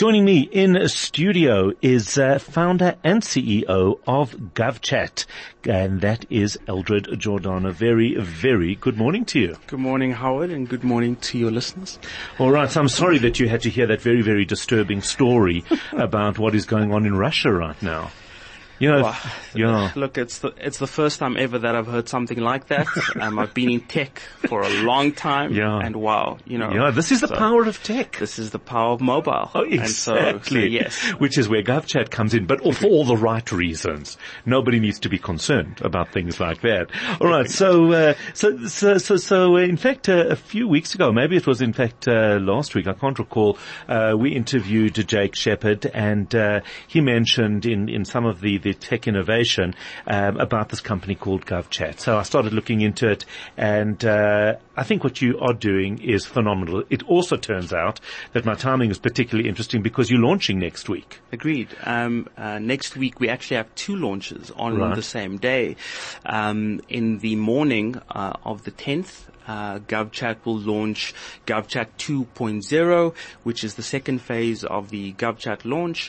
Joining me in studio is founder and CEO of GovChat, and that is Eldred Giordano. Very, very good morning to you. Good morning, Howard, and good morning to your listeners. All right, so I'm sorry that you had to hear that very, very disturbing story about what is going on in Russia right now. You know, Well, yeah. Look, it's the first time ever that I've heard something like that. I've been in tech for a long time, Yeah. and wow, Yeah, this is the power of tech. This is the power of mobile. Oh, And exactly. so yes. Which is where GovChat comes in, but for all the right reasons. Nobody needs to be concerned about things like that. All right. So in fact, a few weeks ago, maybe it was in fact last week, I can't recall. We interviewed Jake Shepherd, and he mentioned in some of the tech innovation about this company called GovChat. So I started looking into it, and I think what you are doing is phenomenal. It also turns out that my timing is particularly interesting because you're launching next week. Agreed. Next week we actually have two launches on Right. the same day. In the morning of the 10th, GovChat will launch GovChat 2.0, which is the second phase of the GovChat launch,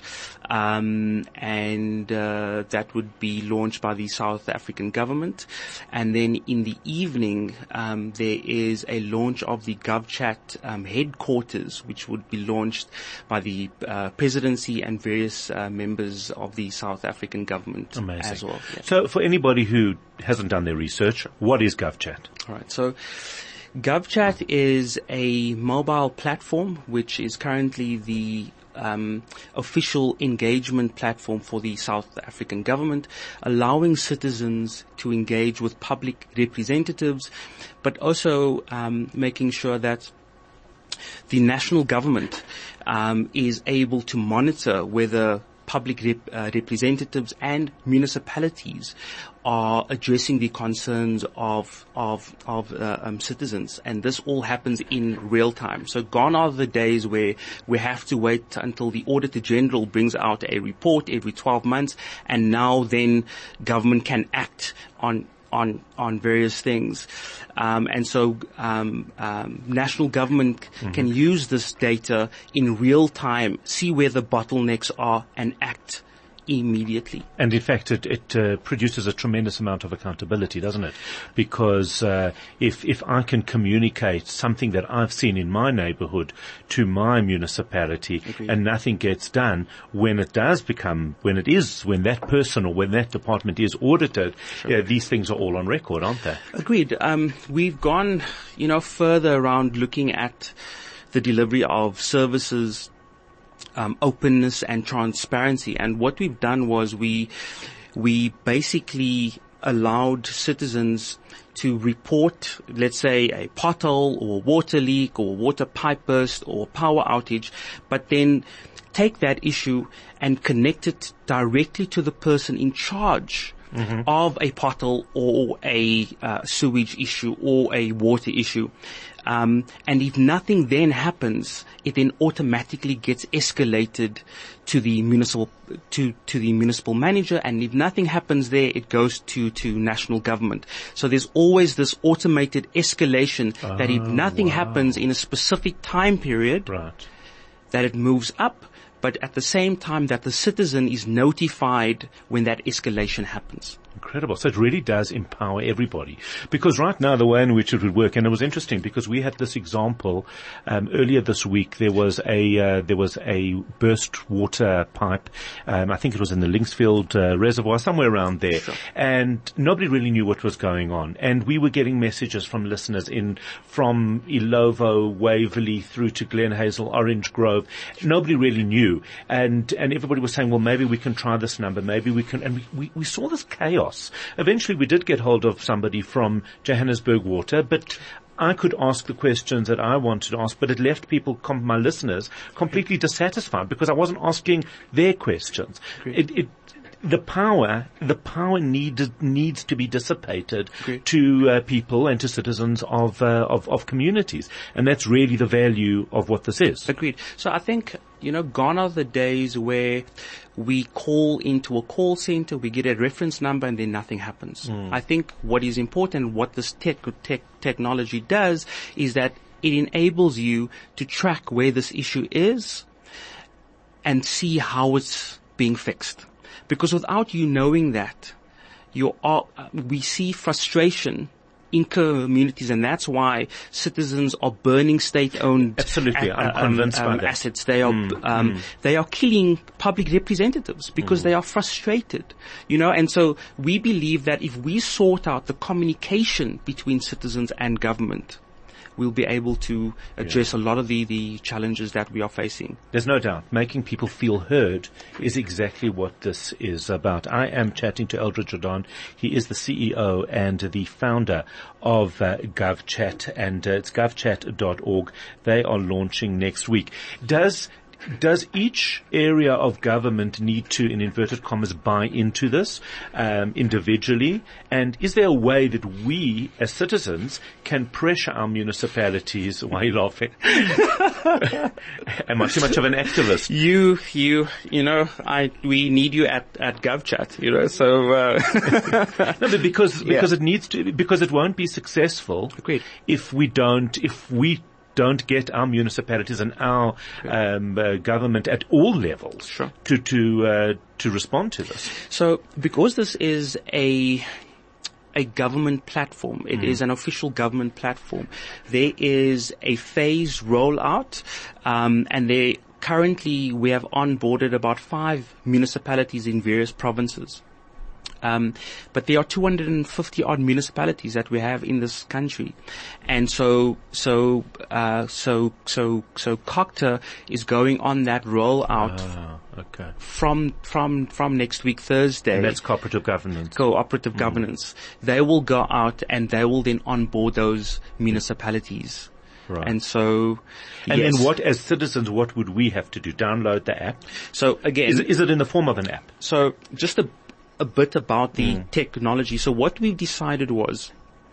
and that would be launched by the South African government. And then in the evening, there is a launch of the GovChat headquarters, which would be launched by the presidency and various members of the South African government. Amazing. As well. Yeah. So for anybody who hasn't done their research, what is GovChat? All right. So GovChat is a mobile platform which is currently the official engagement platform for the South African government, allowing citizens to engage with public representatives, but also making sure that the national government is able to monitor whether public representatives and municipalities are addressing the concerns of citizens, and this all happens in real time. So gone are the days where we have to wait until the Auditor General brings out a report every 12 months, and now then government can act on various things. And so national government can use this data in real time, see where the bottlenecks are, and act immediately. And in fact, it produces a tremendous amount of accountability, doesn't it? Because if I can communicate something that I've seen in my neighborhood to my municipality, Agreed. and nothing gets done, when that person or when that department is audited, these things are all on record, aren't they? Agreed. We've gone, further around looking at the delivery of services, openness and transparency. And what we've done was we basically allowed citizens to report, let's say, a pothole or a water leak or a water pipe burst or power outage, but then take that issue and connect it directly to the person in charge of a pothole or a sewage issue or a water issue. And if nothing then happens, it then automatically gets escalated to the municipal manager, and if nothing happens there, it goes to national government. So there's always this automated escalation that if nothing happens in a specific time period, Right. that it moves up, but at the same time that the citizen is notified when that escalation happens. Incredible. So it really does empower everybody. Because right now, the way in which it would work, and it was interesting because we had this example, earlier this week, there was a burst water pipe, I think it was in the Linksfield reservoir, somewhere around there. Sure. And nobody really knew what was going on. And we were getting messages from listeners from Ilovo, Waverley, through to Glen Hazel, Orange Grove. Nobody really knew. And everybody was saying, well, maybe we can try this number, maybe we can, and we saw this chaos. Eventually we did get hold of somebody from Johannesburg Water, but I could ask the questions that I wanted to ask, but it left my listeners completely dissatisfied because I wasn't asking their questions. The power needs to be dissipated to people and to citizens of communities, and that's really the value of what this is. Agreed. So I think, gone are the days where we call into a call center, we get a reference number, and then nothing happens. I think what is important, what this technology does, is that it enables you to track where this issue is, and see how it's being fixed. Because without you knowing that, we see frustration in communities, and that's why citizens are burning state-owned Absolutely, I'm convinced by that. assets. They are killing public representatives because they are frustrated, and so we believe that if we sort out the communication between citizens and government, we'll be able to address a lot of the challenges that we are facing. There's no doubt. Making people feel heard is exactly what this is about. I am chatting to Eldred Jadon. He is the CEO and the founder of GovChat, and it's govchat.org. They are launching next week. Does each area of government need to, in inverted commas, buy into this individually? And is there a way that we, as citizens, can pressure our municipalities? Why are you laughing? Am I too much of an activist? We need you at GovChat, so. No, but because it needs to, because it won't be successful. Agreed. If we don't get our municipalities and our government at all levels to respond to this. So, because this is a government platform, it is an official government platform. There is a phased rollout, and currently we have onboarded about 5 municipalities in various provinces. But there are 250 odd municipalities that we have in this country. And so COGTA is going on that rollout from next week, Thursday. And that's cooperative governance. Cooperative governance. They will go out and they will then onboard those municipalities. Right. And so, and then what, as citizens, what would we have to do? Download the app? So again, is it in the form of an app? So just a bit about the technology. So what we've decided was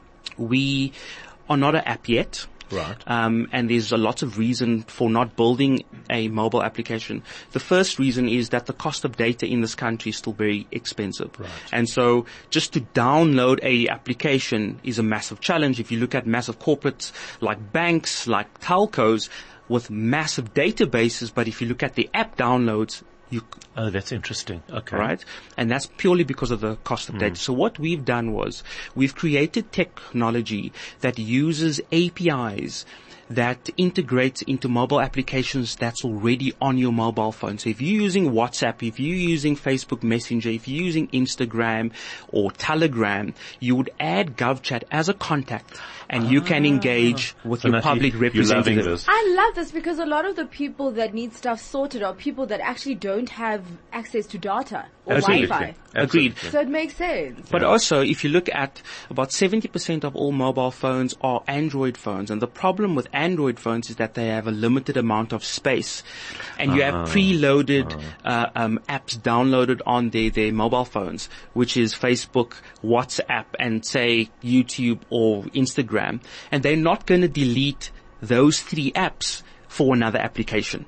we are not an app yet. Right. And there's a lot of reason for not building a mobile application. The first reason is that the cost of data in this country is still very expensive. Right. And so just to download a application is a massive challenge. If you look at massive corporates like banks, like telcos with massive databases, but if you look at the app downloads, that's interesting. Okay. Right? And that's purely because of the cost of data. So what we've done was we've created technology that uses APIs that integrates into mobile applications that's already on your mobile phone. So if you're using WhatsApp, if you're using Facebook Messenger, if you're using Instagram or Telegram, you would add GovChat as a contact and you can engage with your public representative. I love this because a lot of the people that need stuff sorted are people that actually don't have access to data or Wi-Fi. Agreed. So it makes sense. But also, if you look at about 70% of all mobile phones are Android phones, and the problem with Android phones is that they have a limited amount of space, and you have preloaded apps downloaded on their mobile phones, which is Facebook, WhatsApp, and say YouTube or Instagram, and they're not going to delete those 3 apps for another application.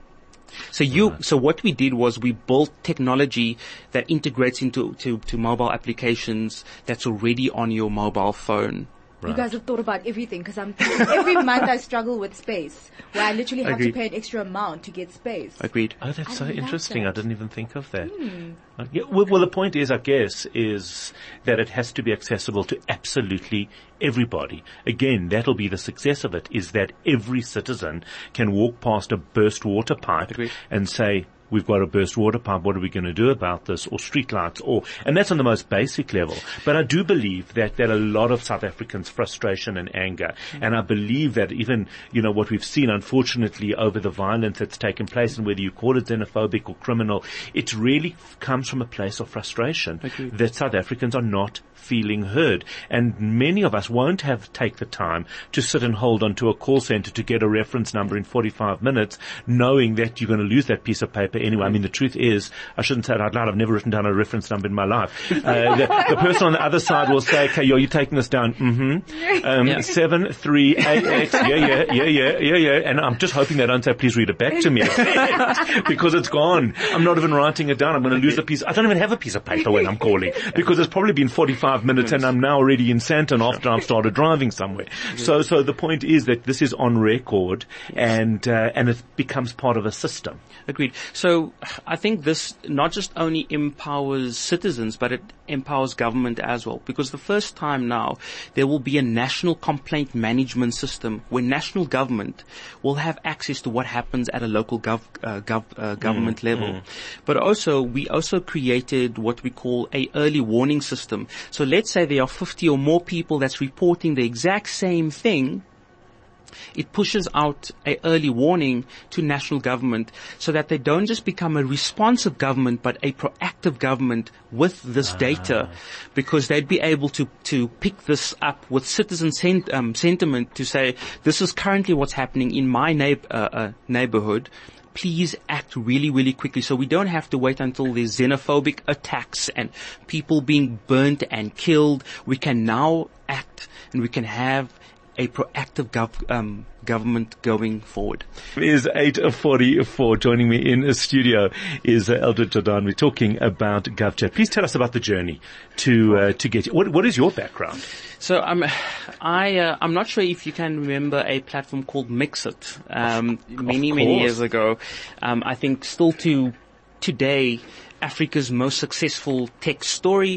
So what we did was we built technology that integrates into mobile applications that's already on your mobile phone. Right. You guys have thought about everything because every month I struggle with space where I literally have to pay an extra amount to get space. Agreed. Oh, that's so interesting. I didn't even think of that. Well, the point is, I guess, is that it has to be accessible to absolutely everybody. Again, that'll be the success of it, is that every citizen can walk past a burst water pipe and say, we've got a burst water pipe, what are we going to do about this? Or streetlights, and that's on the most basic level. But I do believe that a lot of South Africans' frustration and anger, and I believe that even, what we've seen, unfortunately, over the violence that's taken place, and whether you call it xenophobic or criminal, it really comes from a place of frustration that South Africans are not feeling heard. And many of us won't take the time to sit and hold on to a call center to get a reference number in 45 minutes, knowing that you're going to lose that piece of paper anyway. I mean, the truth is, I shouldn't say it out loud, I've never written down a reference number in my life. The person on the other side will say, okay, you're taking this down. 7388. Yeah. And I'm just hoping they don't say, please read it back to me. Because it's gone. I'm not even writing it down. I'm going to lose a piece. I don't even have a piece of paper when I'm calling, because it's probably been 45 minutes and I'm now already in Sandton after I've started driving somewhere. So the point is that this is on record and it becomes part of a system. Agreed. So So I think this not just only empowers citizens, but it empowers government as well. Because the first time now, there will be a national complaint management system where national government will have access to what happens at a local government level. But also, we also created what we call a early warning system. So let's say there are 50 or more people that's reporting the exact same thing. It pushes out a early warning to national government so that they don't just become a responsive government, but a proactive government with this data, because they'd be able to pick this up with citizen sentiment to say, this is currently what's happening in my neighborhood. Please act really, really quickly, so we don't have to wait until there's xenophobic attacks and people being burnt and killed. We can now act, and we can have a proactive government going forward. It is 8:44. Joining me in the studio is Eldred Jordaan. We're talking about GovChat. Please tell us about the journey to get you. What is your background? So I'm not sure if you can remember a platform called Mixit. Many years ago. I think still to today, Africa's most successful tech story.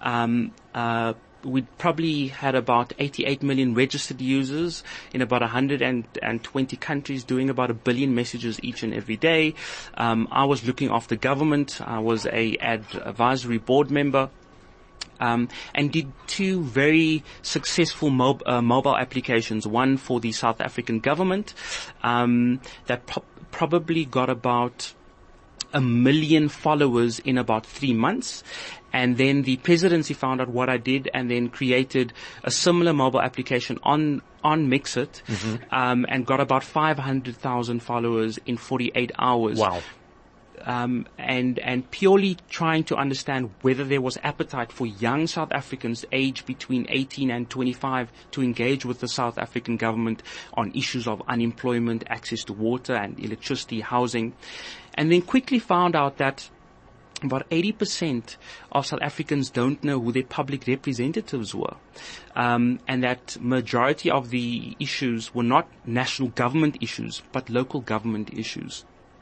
We probably had about 88 million registered users in about 120 countries, doing about 1 billion messages each and every day. I was looking after government. I was a advisory board member. And did 2 very successful mobile applications. One for the South African government, that probably got about 1 million followers in about 3 months. And then the presidency found out what I did and then created a similar mobile application on Mixit, and got about 500,000 followers in 48 hours. Wow. And purely trying to understand whether there was appetite for young South Africans aged between 18 and 25 to engage with the South African government on issues of unemployment, access to water and electricity, housing. And then quickly found out that about 80% of South Africans don't know who their public representatives were. And that majority of the issues were not national government issues, but local government issues.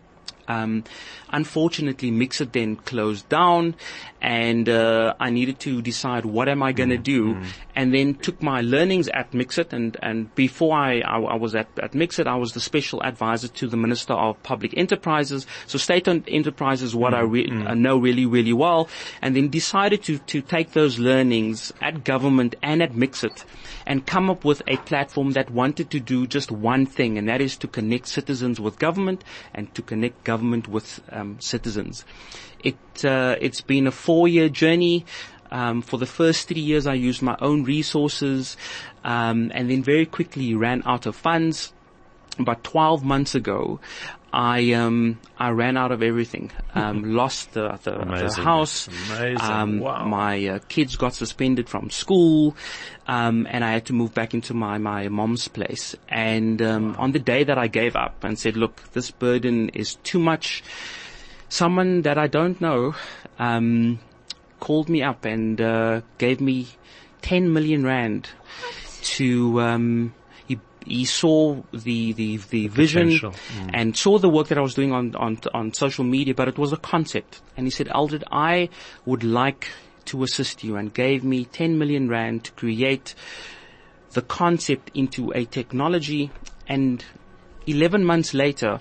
Unfortunately, Mixit then closed down, and I needed to decide what am I going to do, and then took my learnings at Mixit, and before I was at Mixit, I was the special advisor to the Minister of Public Enterprises. So state-owned enterprises, what I know really, really well, and then decided to take those learnings at government and at Mixit and come up with a platform that wanted to do just one thing, and that is to connect citizens with government and to connect government with citizens. It's been a 4-year journey. For the first 3 years, I used my own resources, and then very quickly ran out of funds. About 12 months ago, I ran out of everything. Lost the house. Amazing. Wow. My kids got suspended from school, and I had to move back into my mom's place. And on the day that I gave up and said, look, this burden is too much, someone that I don't know called me up and gave me 10 million rand to he saw the vision and saw the work that I was doing on social media, but it was a concept. And he said, Eldred, I would like to assist you, and gave me 10 million rand to create the concept into a technology. And 11 months later,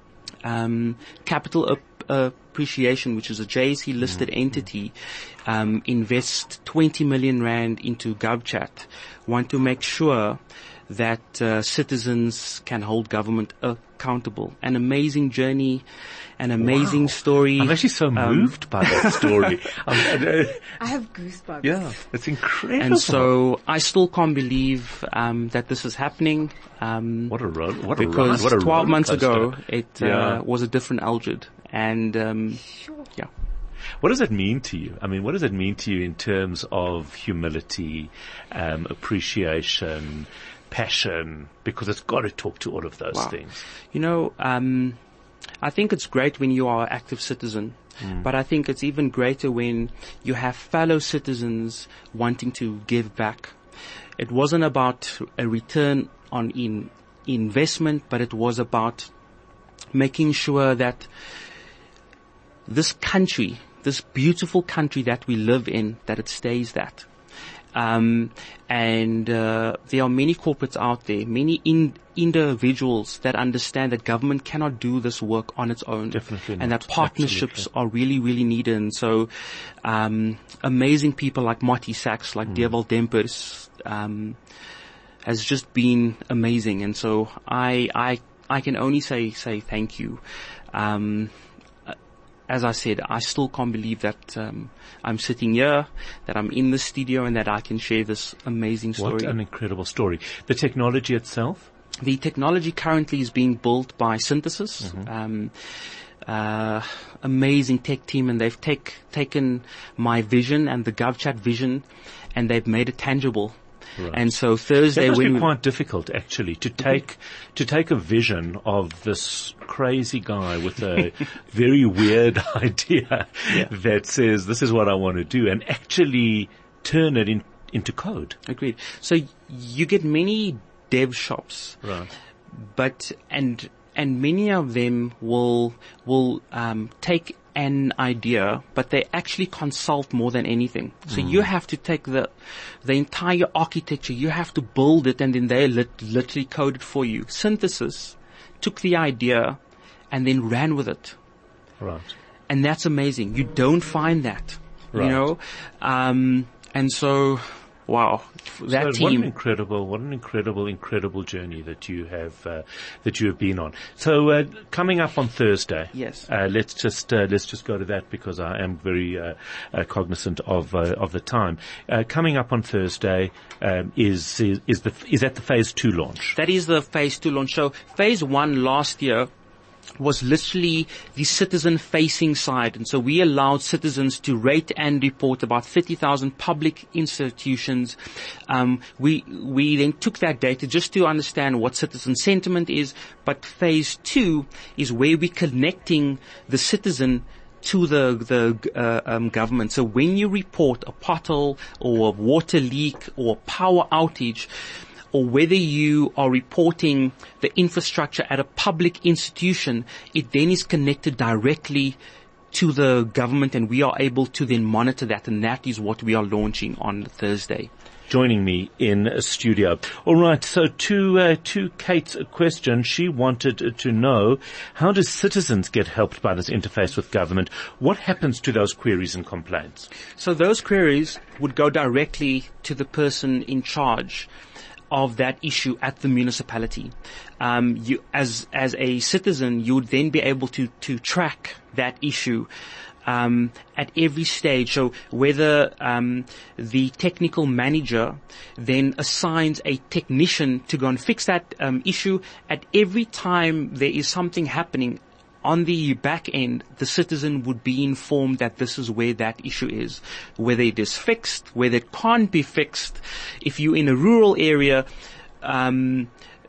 Capital Appreciation, which is a JSE listed entity, invest 20 million rand into GovChat, want to make sure that citizens can hold government accountable. An amazing journey, an amazing story. I'm actually so moved by that story. I have goosebumps. Yeah, it's incredible. And so I still can't believe that this is happening. What a road! What a because ride, what a 12 months roller ago, coaster. it was a different Eldred. And yeah. What does it mean to you? I mean, what does it mean to you in terms of humility, appreciation, passion? Because it's got to talk to all of those things. You know, I think it's great when you are an active citizen, but I think it's even greater when you have fellow citizens wanting to give back. It wasn't about a return on investment, but it was about making sure that this country, this beautiful country that we live in, that it stays that. And there are many corporates out there, many individuals that understand that government cannot do this work on its own. Definitely not. And that partnerships Absolutely. are really, really needed. And so, amazing people like Marty Sachs, like Dewald Dempers, has just been amazing. And so I can only say thank you. As I said, I still can't believe that I'm sitting here, that I'm in the studio, and that I can share this amazing story. What an incredible story. The technology itself? The technology currently is being built by Synthesis. Amazing tech team, and they've taken my vision and the GovChat vision, and they've made it tangible. Right. And so Thursday, That must when be quite difficult, actually, to take a vision of this crazy guy with a very weird idea that says this is what I want to do, and actually turn it into code. Agreed. So you get many dev shops, Right. but and many of them will take an idea, but they actually consult more than anything. So you have to take the entire architecture, you have to build it, and then they literally code it for you. Synthesis took the idea and then ran with it. Right. And that's amazing. You don't find that, Right. you know? And so, wow, that So what team. an incredible journey that you have been on. So coming up on Thursday, Yes. let's just go to that because I am very cognizant of the time. Coming up on Thursday is that the phase 2 launch? That is the phase 2 launch. So phase 1 last year was literally the citizen-facing side. And so we allowed citizens to rate and report about 30,000 public institutions. We then took that data just to understand what citizen sentiment is. But phase 2 is where we're connecting the citizen to the government. So when you report a pothole or a water leak or a power outage, or whether you are reporting the infrastructure at a public institution, it then is connected directly to the government, and we are able to then monitor that, and that is what we are launching on Thursday. Joining me in a studio. All right, so to Kate's question, she wanted to know, how do citizens get helped by this interface with government? What happens to those queries and complaints? So those queries would go directly to the person in charge of that issue at the municipality. You, as a citizen, you would then be able to track that issue at every stage. So whether the technical manager then assigns a technician to go and fix that issue, at every time there is something happening on the back end, the citizen would be informed that this is where that issue is, whether it is fixed, whether it can't be fixed. If you're in a rural area, an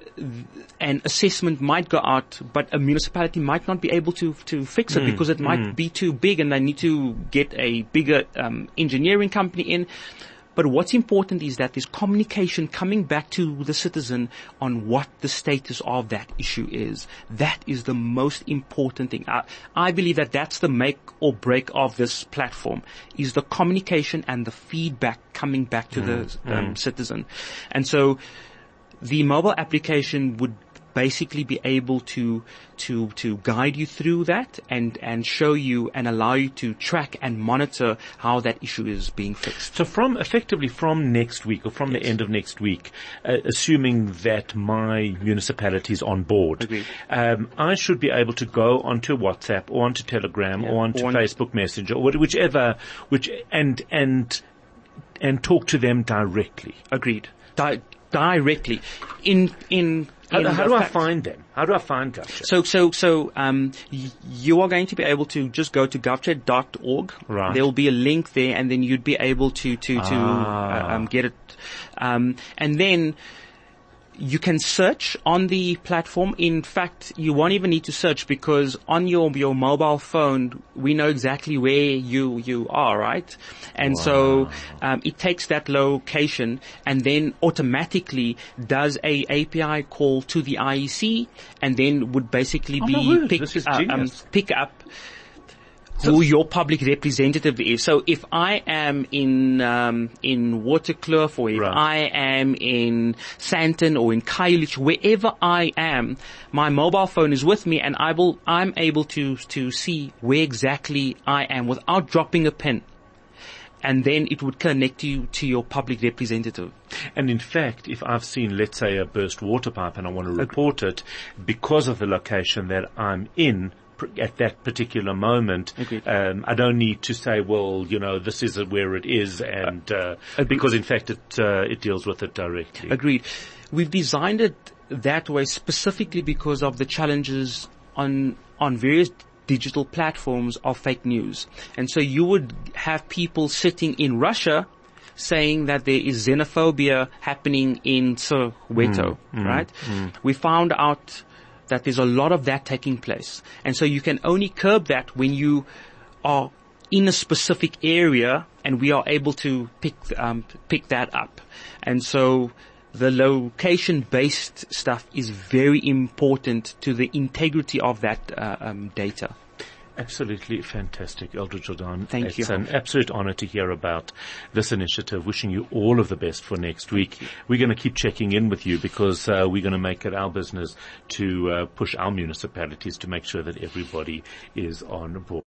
assessment might go out, but a municipality might not be able to fix it because it might be too big and they need to get a bigger engineering company in. But what's important is that there's communication coming back to the citizen on what the status of that issue is. That is the most important thing. I believe that that's the make or break of this platform, is the communication and the feedback coming back to the citizen. And so the mobile application would basically be able to guide you through that and show you and allow you to track and monitor how that issue is being fixed. So effectively from next week or from the end of next week, assuming that my municipality is on board, Agreed. I should be able to go onto WhatsApp or onto Telegram or onto Facebook Messenger or whichever, and talk to them directly. Agreed. Directly How do I find them? How do I find GovChat? So, you are going to be able to just go to govchat.org. Right. There will be a link there, and then you'd be able to get it. And then you can search on the platform. In fact, you won't even need to search because on your mobile phone, we know exactly where you are, right? And so, it takes that location and then automatically does a API call to the IEC and then would basically pick up. who your public representative is. So if I am in Waterkloof, or if I am in Sandton or in Khayelitsha, wherever I am, my mobile phone is with me, and I'm able to see where exactly I am without dropping a pin. And then it would connect you to your public representative. And in fact, if I've seen, let's say, a burst water pipe and I want to report it because of the location that I'm in at that particular moment, I don't need to say, well, this is where it is, and because in fact it deals with it directly. Agreed. We've designed it that way specifically because of the challenges on various digital platforms of fake news. And so you would have people sitting in Russia saying that there is xenophobia happening in Soweto, right? We found out that there's a lot of that taking place. And so you can only curb that when you are in a specific area, and we are able to pick that up. And so the location-based stuff is very important to the integrity of that data. Absolutely fantastic, Eldridge Jordan. Thank you. It's an absolute honor to hear about this initiative. Wishing you all of the best for next week. We're going to keep checking in with you because we're going to make it our business to push our municipalities to make sure that everybody is on board.